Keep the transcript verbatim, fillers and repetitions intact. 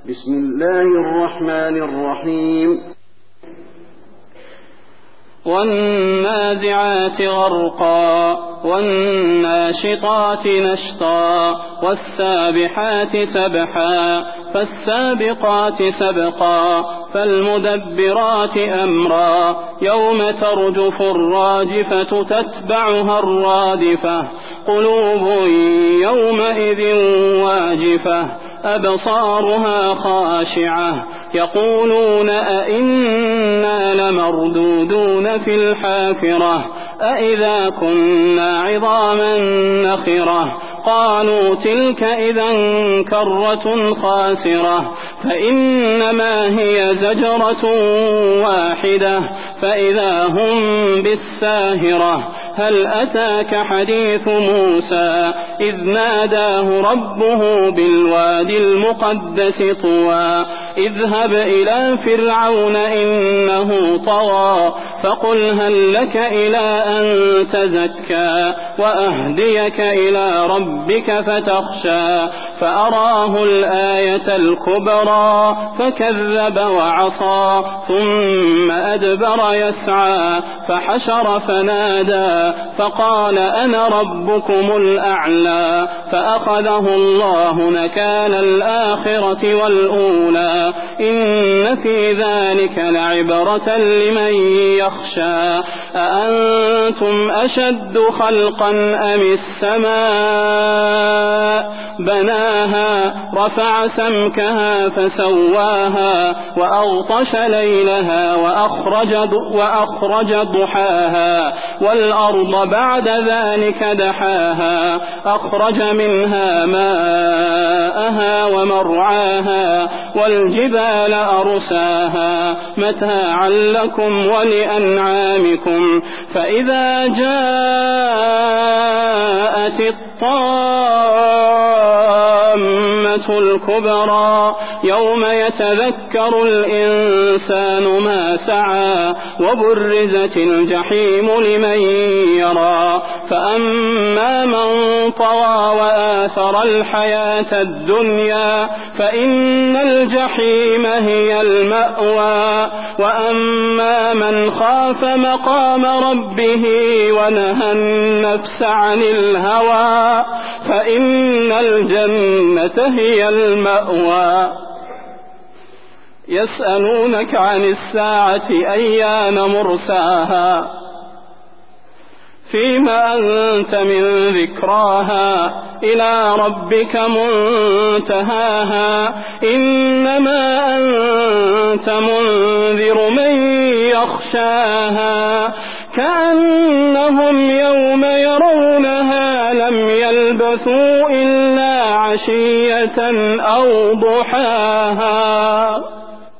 بسم الله الرحمن الرحيم والنازعات غرقا والناشطات نشطا والسابحات سبحا فالسابقات سبقا فالمدبرات أمرا يوم ترجف الراجفة تتبعها الرادفة قلوب يومئذ واجفة أبصارها خاشعة يقولون أئنا لمردودون في الحافرة أئذا كنا عظاما نخرة قالوا تلك إذا كرة خاسرة فإنما هي زجرة واحدة فإذا هم بالساهرة هل أتاك حديث موسى إذ ناداه ربه بالوادي المقدس طوى اذهب إلى فرعون إنه طغى فقل هل لك إلى أن تزكى وأهديك إلى ربك فتخشى فأراه الآية الكبرى فكذب وعصى ثم أدبر يسعى فحشر فنادى فقال أنا ربكم الأعلى فأخذه الله نكال الآخرة والأولى إن في ذلك لعبرة لمن يخشى أأنتم أشد خلقا أم السماء بناها رفع سمكها فسواها وأغطش ليلها وأخرج, وأخرج ضحاها والأرض بعد ذلك دحاها أخرج منها ماءها ومرعاها والجبال أرساها متاعا لكم ولأنعامكم فإذا جاءت الطامة الكبرى يوم يتذكر الإنسان ما سعى وبرزت الجحيم لمن يرى فأما من طغى وآثر الحياة الدنيا فإن الجحيم هي المأوى وأما من خاف مقام ربه ونهى النفس عن الهوى فإن الجنة هي المأوى يسألونك عن الساعة أيان مرساها فيما أنت من ذكراها إلى ربك منتهاها إنما أنت منذر من يخشاها كأنهم يوم يرونها لم يلبثوا إلا عشية أو ضحاها.